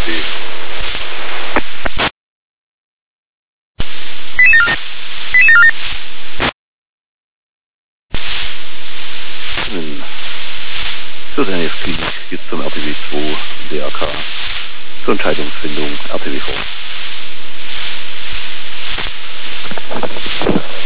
RTW. Fürsorgliche Klinik jetzt zum RTW 2 DRK zur Entscheidungsfindung RTW.